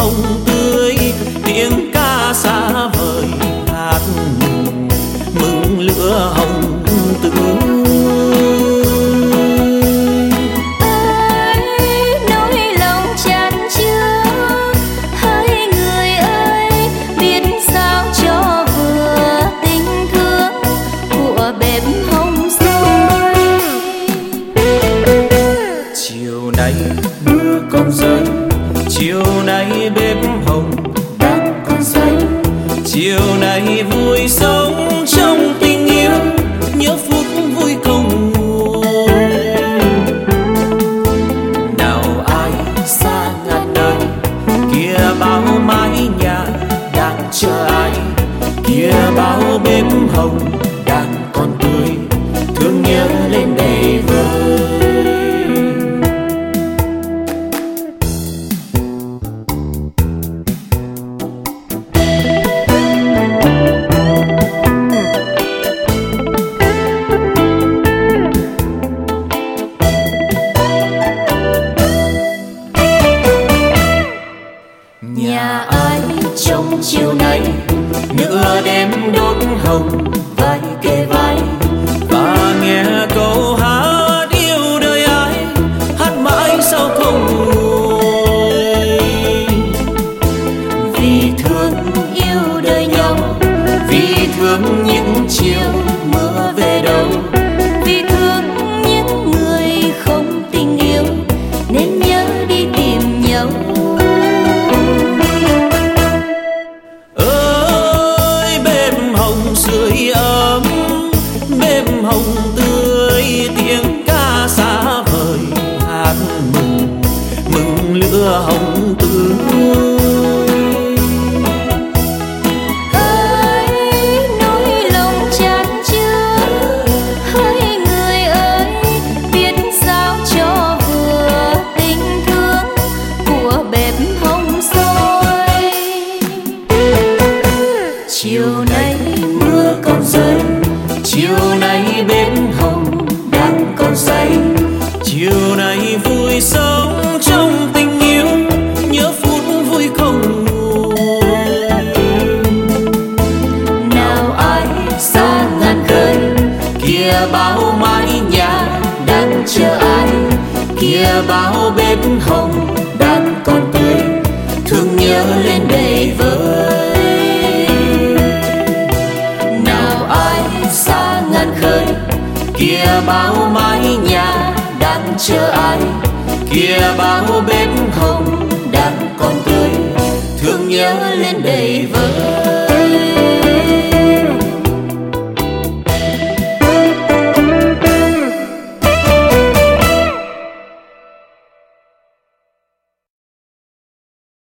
hồng tươi, tiếng ca xa vời hát mừng lửa hồng tươi. Chiều nay bếp hồng đang còn say, chiều nay vui sống trong tình yêu, nhớ phút vui không nguôi. Nào ai xa ngàn đời, kia bao mái nhà đang chờ ai, kia bao bếp hồng đang còn tươi, thương nhớ lên đầy vơi. Nhà ai trong chiều nay nửa đêm đốt hồng vai kề vai, và nghe câu hát yêu đời ai, hát mãi sao không nguôi. vì thương yêu đời nhau, Vì thương những chiều mưa về đâu, vì thương những người không tình yêu nên nhớ đi tìm nhau. sưởi ấm, bếp hồng tươi, tiếng ca xa vời hát mừng lửa hồng tươi. Hỡi nỗi lòng chan chứa, hỡi người ơi biết sao cho vừa tình thương của bếp hồng sôi. Chiều nay mưa còn rơi, chiều nay bếp hồng đang còn say, chiều nay vui sống trong tình yêu, nhớ phút vui không nguôi. nào ai xa ngàn khơi, Kia bao mái nhà đang chờ ai, kia bao bếp hồng đang còn tươi, thương nhớ lên đầy vơi. xa ngàn khơi, Kia bao mái nhà đang chờ ai, kia bao bếp hồng đang còn tươi, thương nhớ lên đầy vơi.